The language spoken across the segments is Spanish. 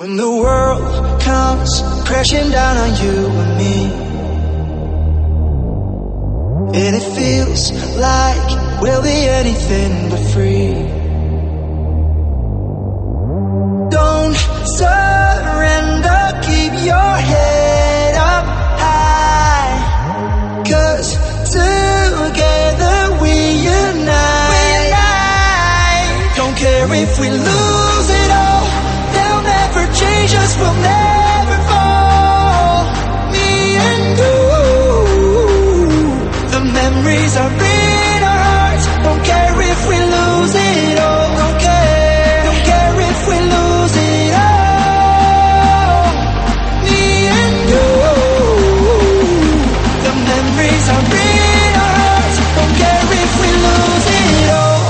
When the world comes crashing down on you and me, and it feels like we'll be anything but free. Don't surrender, keep your head up high, 'cause together we unite. Don't care if we lose it all, they'll never change us, we'll never fall. Me and you, the memories are in our hearts. Don't care if we lose it all, don't care if we lose it all. Me and you, the memories are in our hearts. Don't care if we lose it all.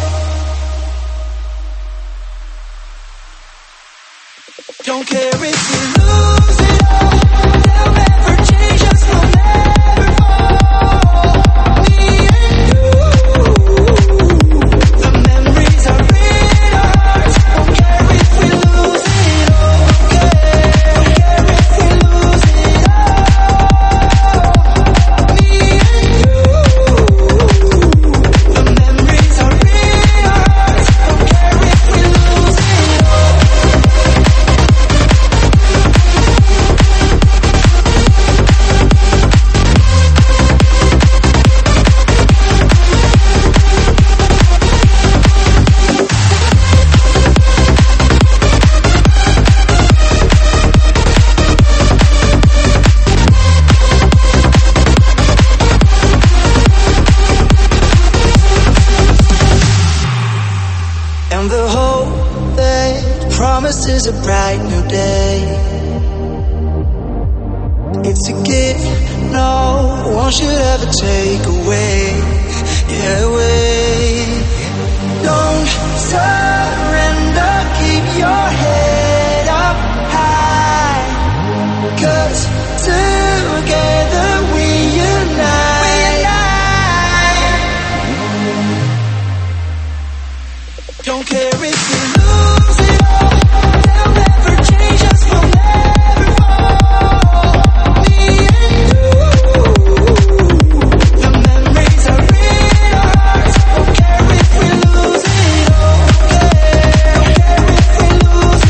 Don't care if we lose it all, they'll never change us, we'll never fall. Me and you, the memories are in our hearts. Don't care if we lose it all, don't care if we lose it all. Me and you, the memories are in our hearts. Don't care if we lose it all. And the hope that promises a bright new day, it's a gift no one should ever take away. Yeah, away. Don't surrender, keep your head up high, 'cause together we unite. Don't care if we lose it all, they'll never change us, we'll never fall. Me and you, the memories are in our hearts. Don't care if we lose it all, don't care if we lose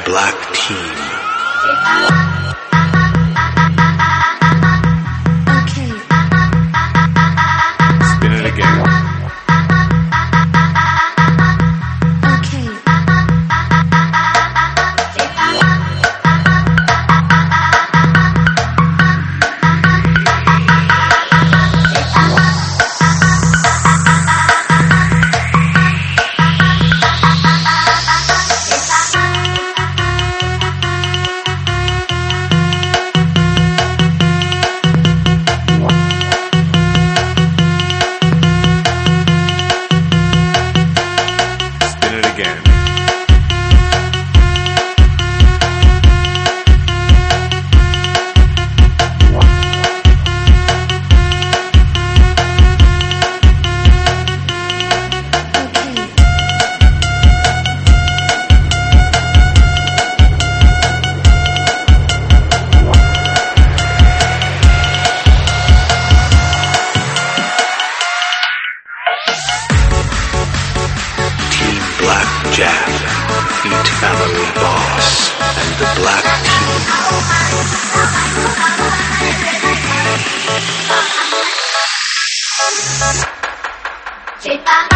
black team. Spin it again. Jack, Beat Family Boss, and the Black Team.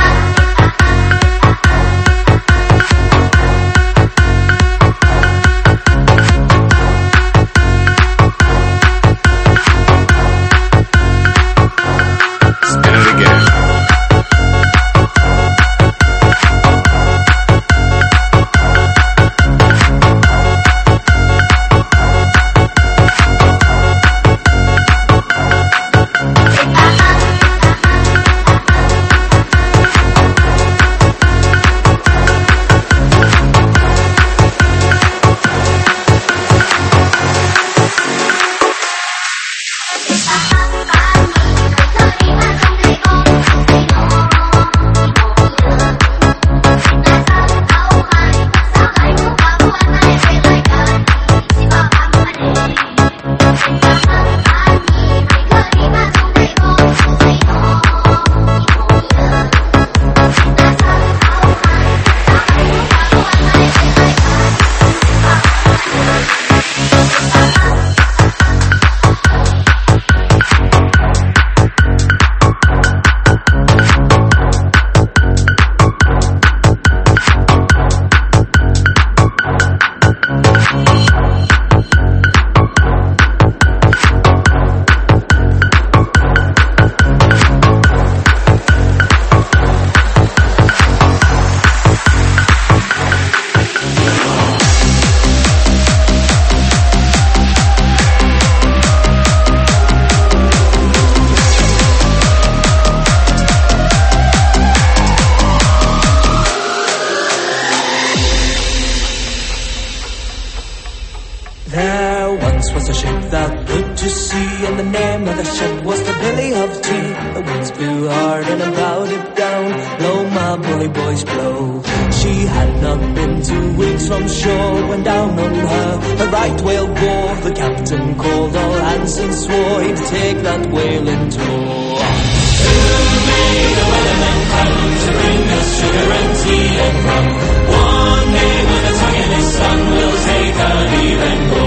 There once was a ship that put to sea, and the name of the ship was the Billy of Tea. The winds blew hard and it bowed it down. Blow, my bully boys, blow. She had not been 2 weeks from shore when down on her a right whale bore. The captain called all hands and swore he'd take that whale in tow. Soon may the weathermen come to bring us sugar and tea and rum. One day when the tongue in his sun will take our leave and go.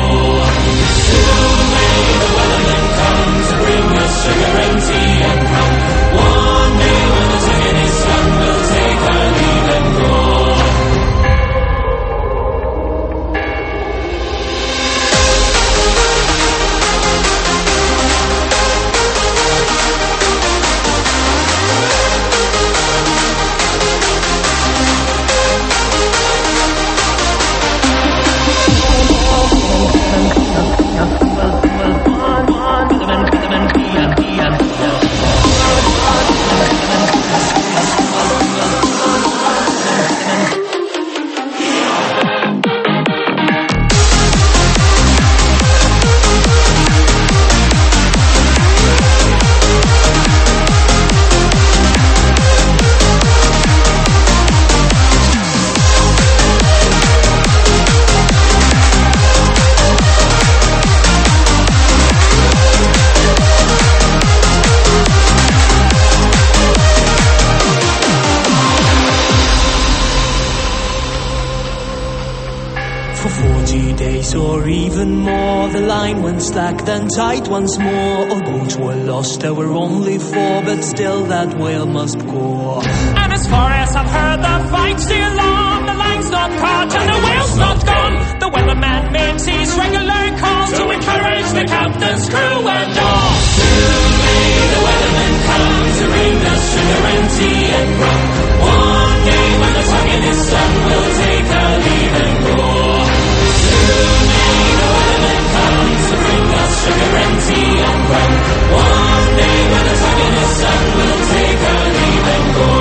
Soon may the weathermen come to bring us sugar and tea and rum. One day when the tongue in his sun will take our leave and go. days or even more. The line went slack, then tight once more. All boats were lost, there were only 4, but still that whale must go. And as far as I've heard, the fight's still on. The line's not caught and the whale's not gone. The weatherman makes his regular calls to encourage the captain's crew and all. Soon may the weatherman come to bring us sugar and tea and rum. One day when the tug in his sun will take our leave and go. Soon may the weatherman come to bring us sugar and tea and rum. One day when the tug in his sun will take our leave and go.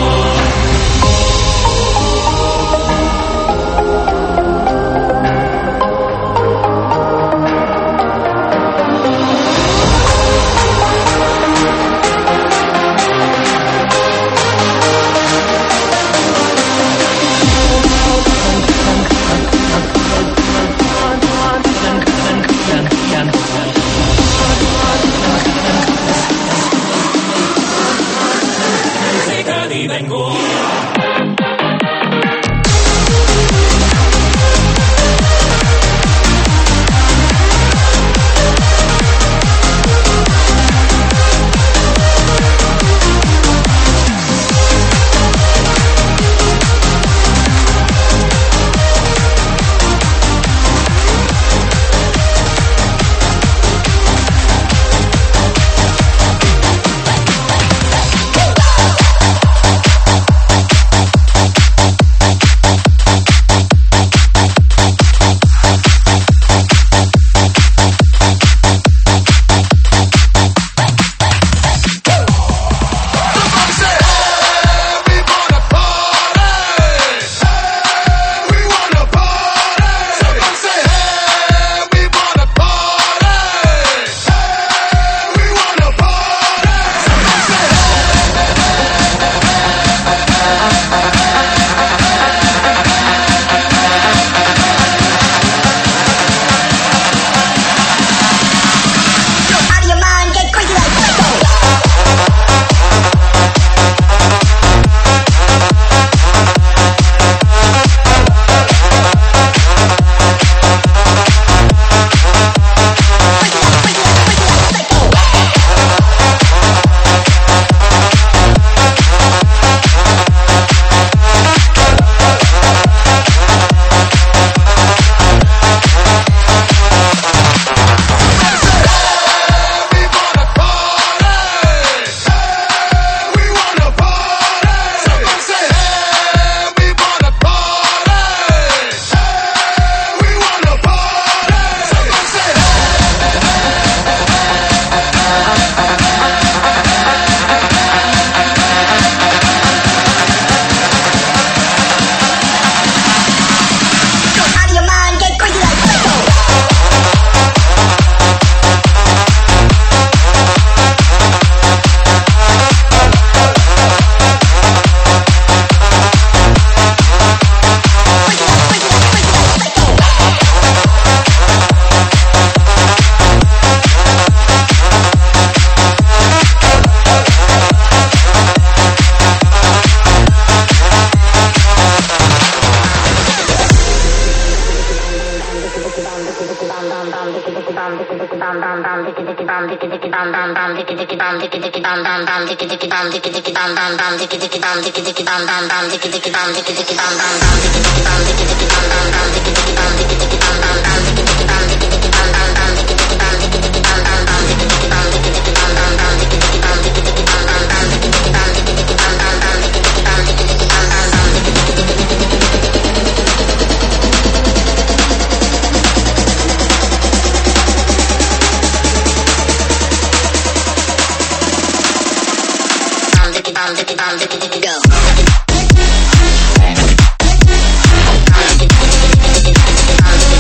Go.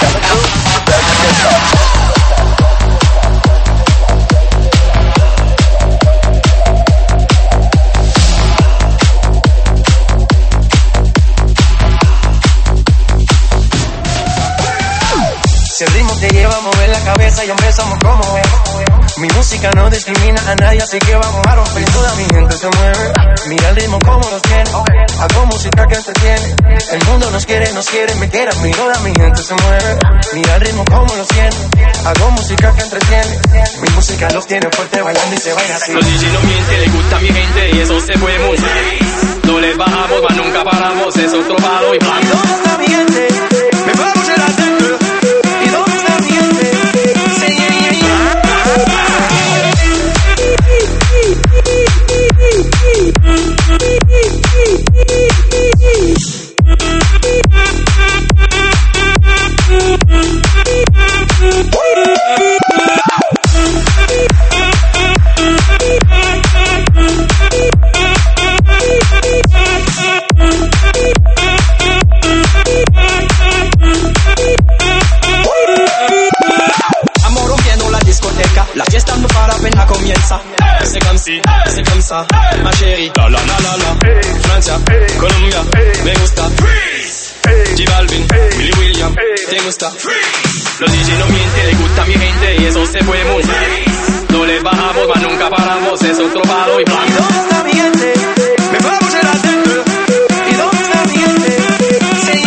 Si el ritmo te lleva a mover la cabeza y empezamos como es. Mi música no discrimina a nadie, así que vamos a romper. Toda mi gente se mueve. Mira el ritmo como los tiene. Hago música que entretiene. El mundo nos quiere, me quiere. Toda mi gente se mueve. Mira el ritmo como los tiene. Hago música que entretiene. Mi música los tiene fuerte bailando y se baila así. Los DJ no mienten, le gusta a mi gente y eso se fue muy bien. No les bajamos, mas nunca paramos, es otro palo y blanco. ¿Dónde está mi gente? Me va a bouger la tête. ¿Y dónde está mi gente? Sí, La fiesta no para, apenas comienza. C'est comme si, c'est comme ça, ma chérie. La la la la la. Francia, Colombia, me gusta. Freeze. J Balvin, Willy William, te gusta. Freeze. Los DJ no mienten, le gusta a mi gente y eso se fue muy bien. No les bajamos, mas nunca paramos, es otro palo y blanco. ¿Dónde está mi gente? Me va a bouger la tête. ¿Y dónde está mi gente? Sí,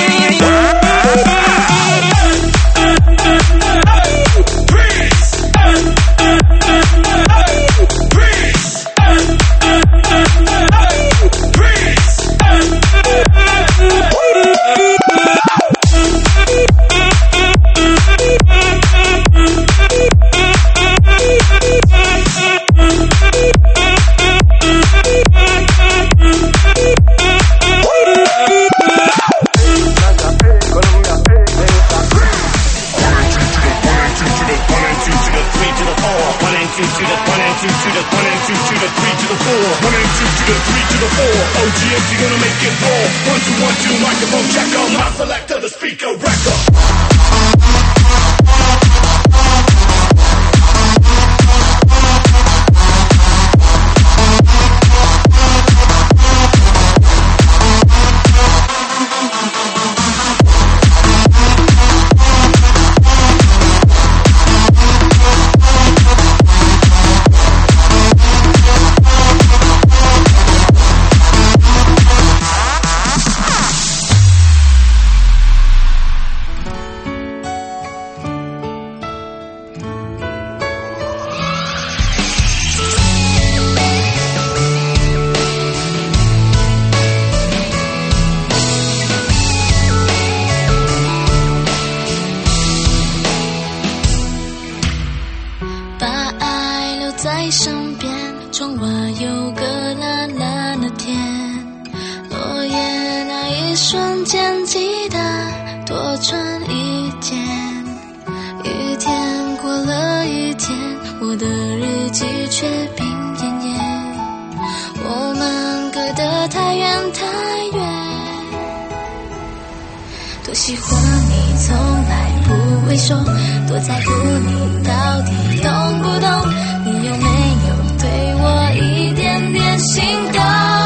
多喜欢你从来不会说，多在乎你到底懂不懂，你有没有对我一点点心动，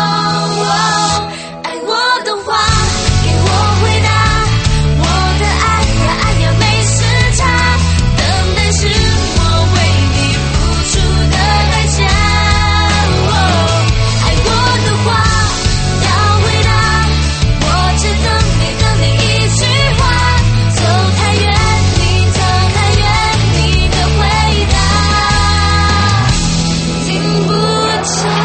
爱我的话给我回答，我的爱呀爱呀没时差，等待是我为你付出的代价，爱我的话要回答，我只等你一句话，走太远你走太远你的回答听不见。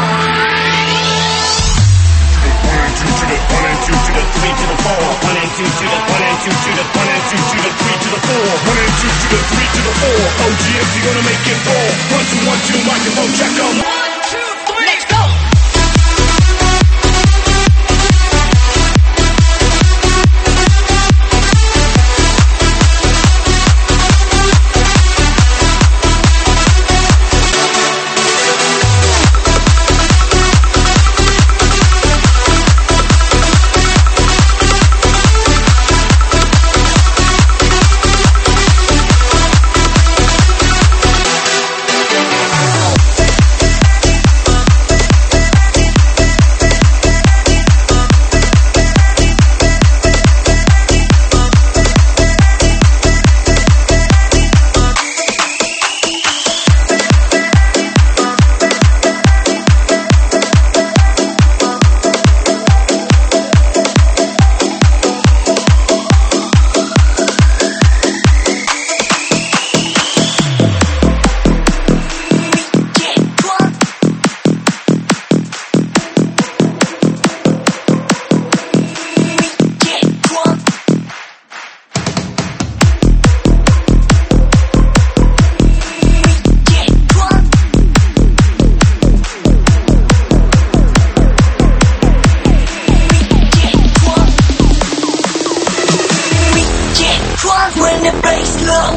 drunk when the bass low.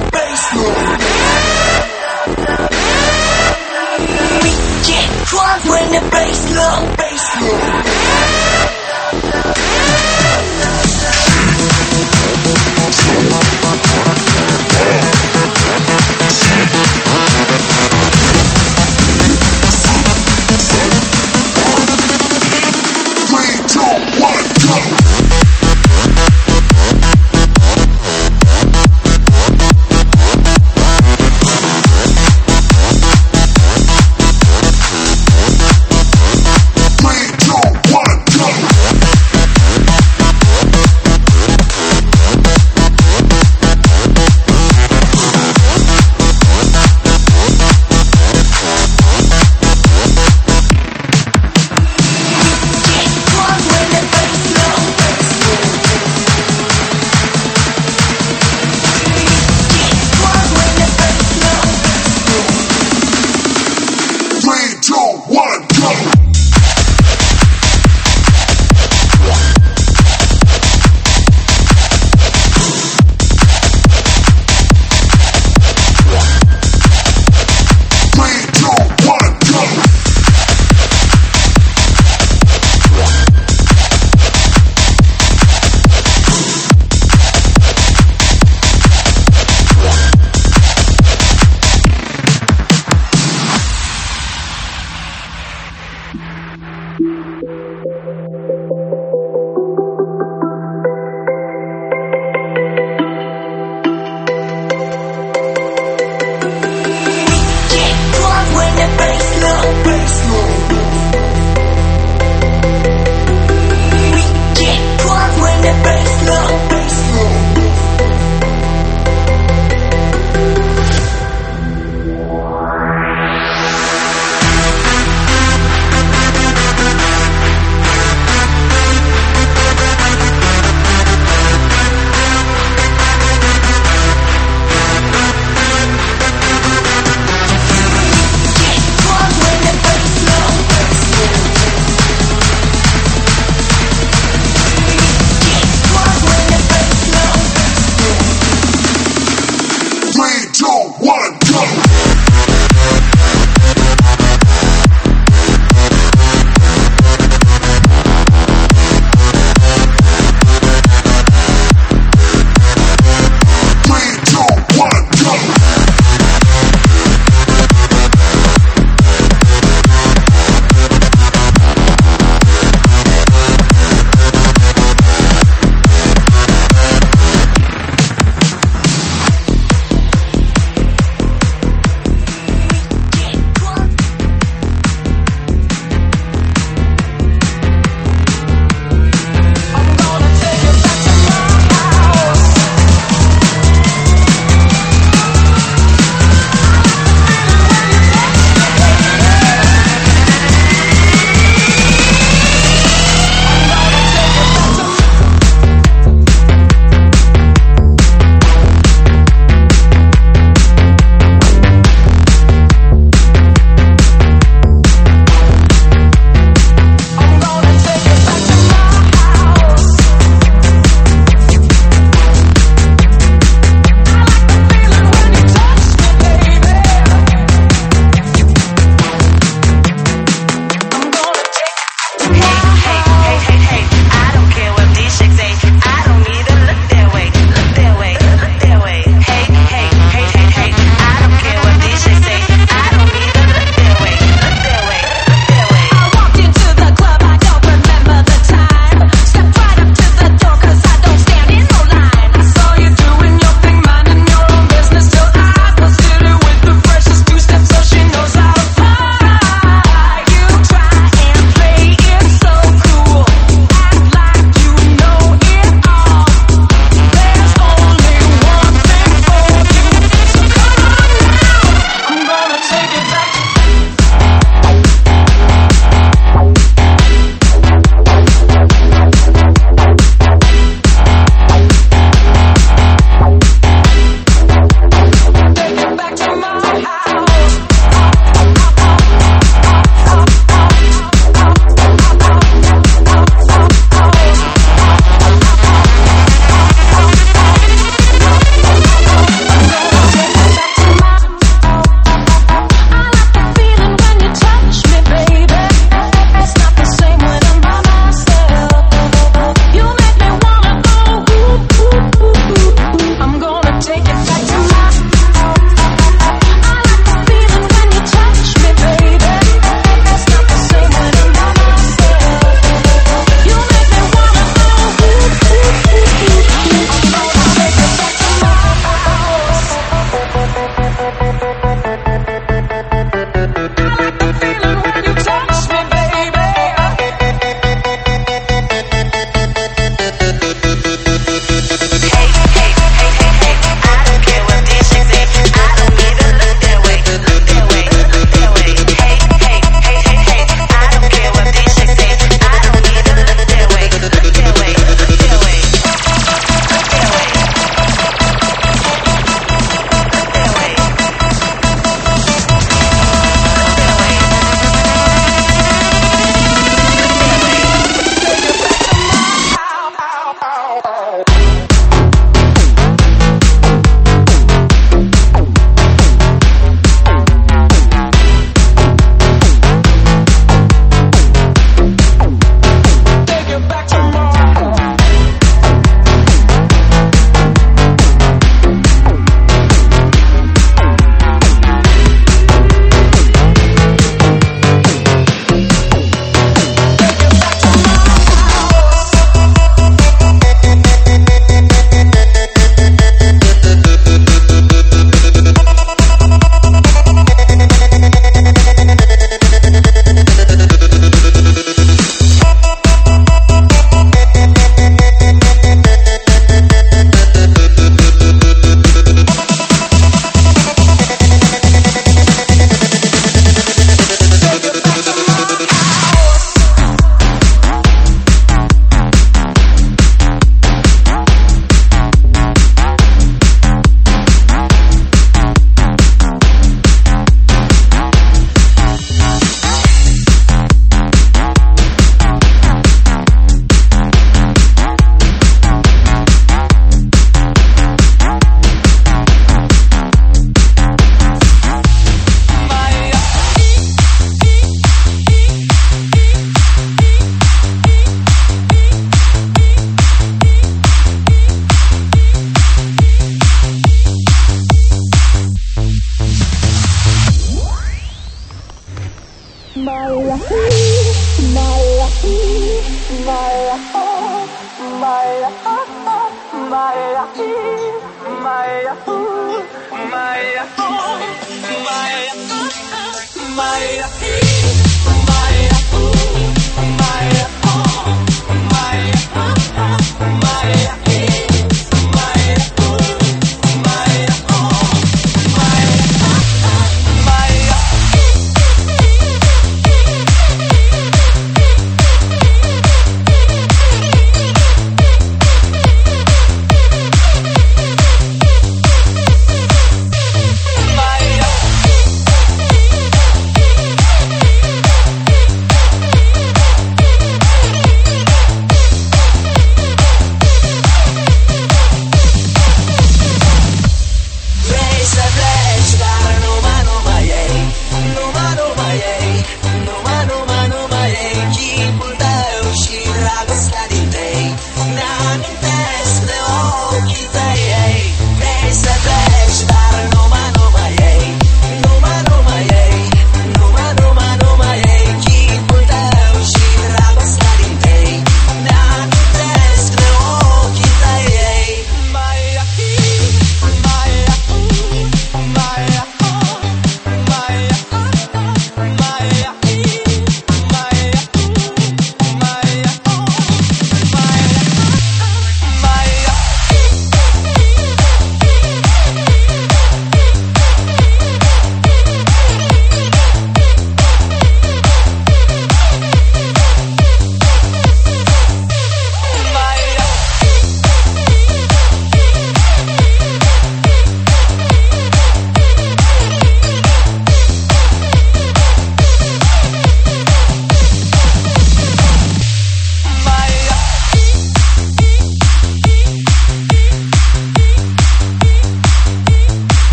We get drunk when the bass low.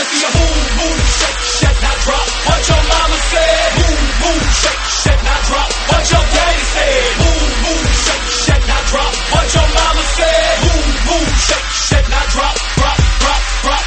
see you move, move, shake, shake, now drop. What your mama said. Move, move, shake, shake, now drop. What your daddy said. Move, move, shake, shake, now drop. What your mama said. Move, move, shake, shake, now drop, drop, drop, drop.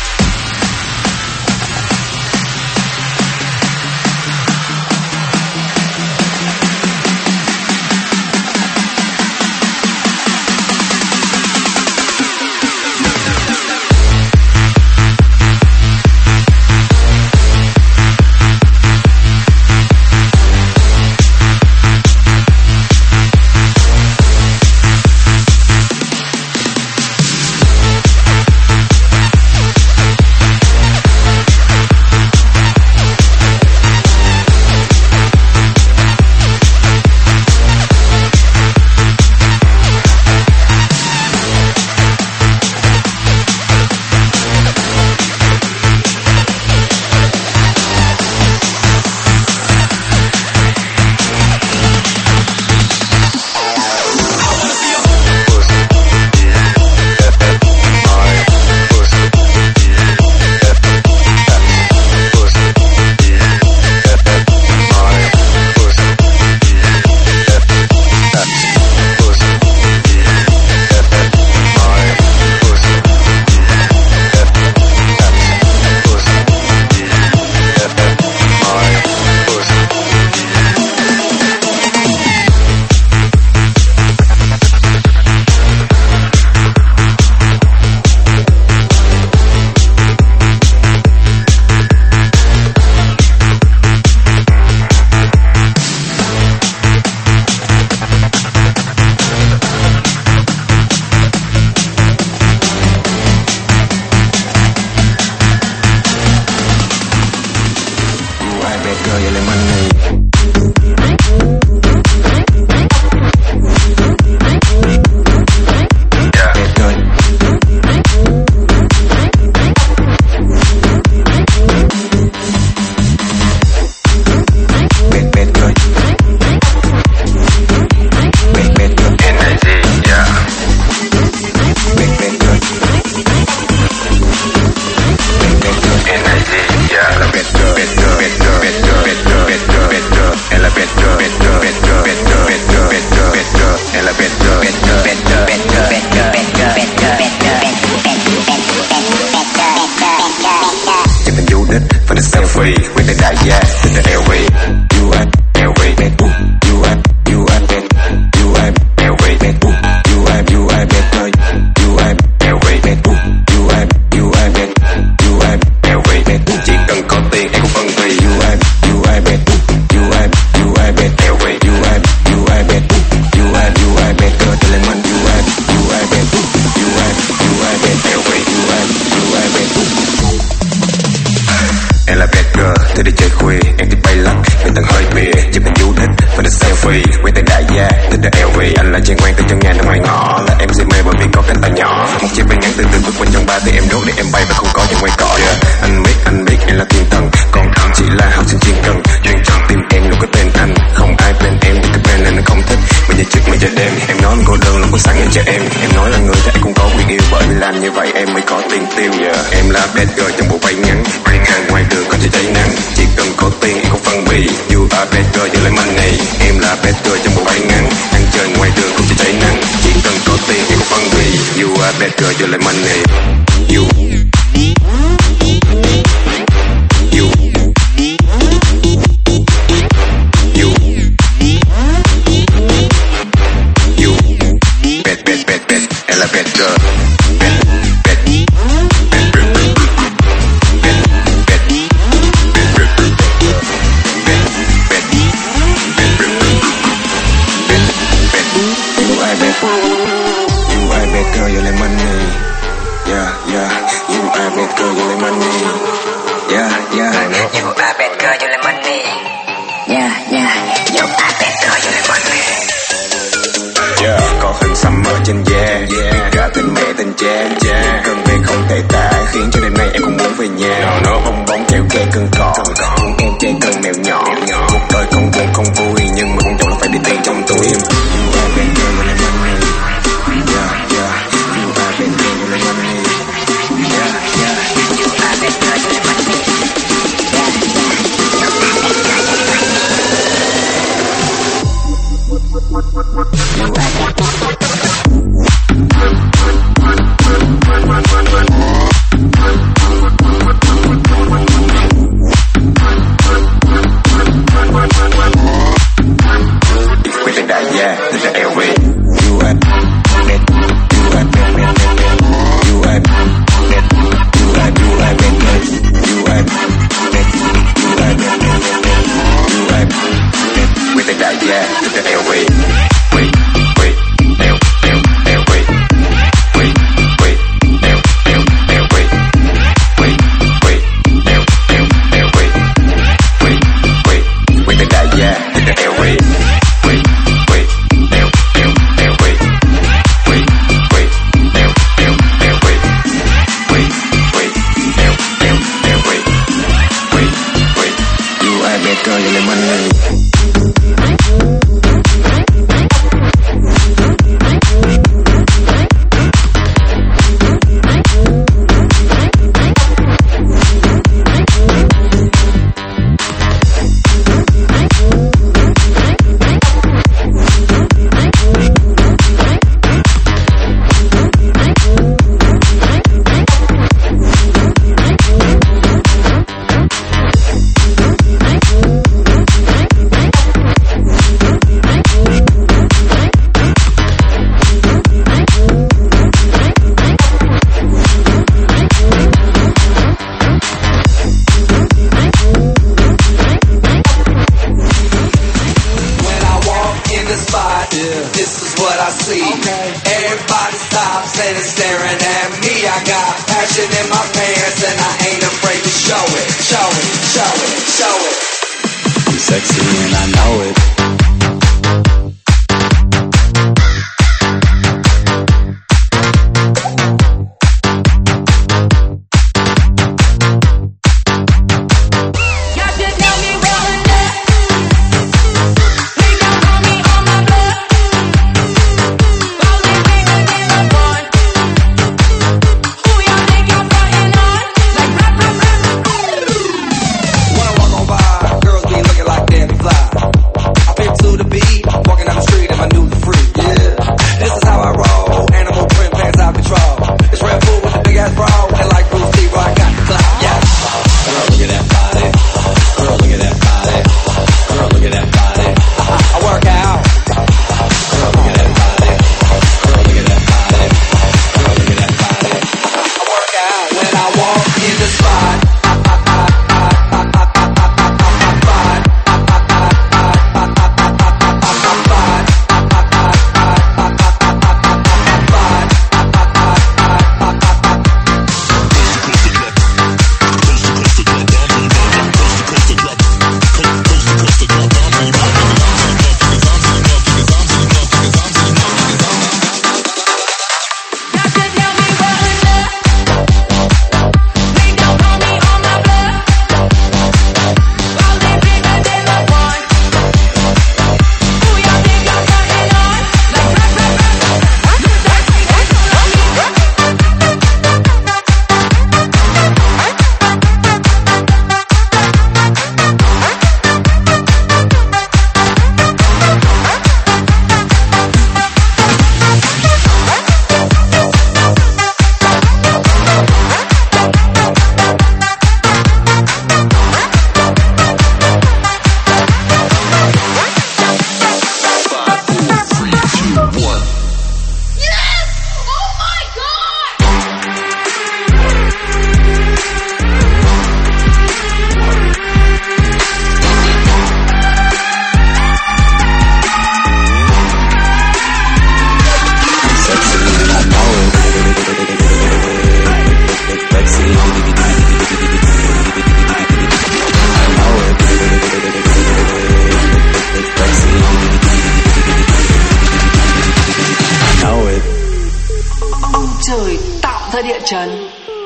trần.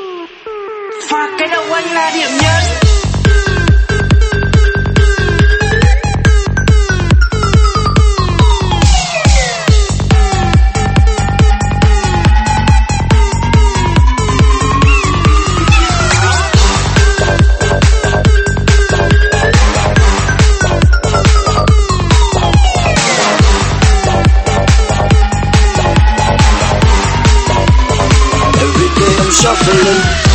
Và cái đầu anh là điểm nhấn. shuffling.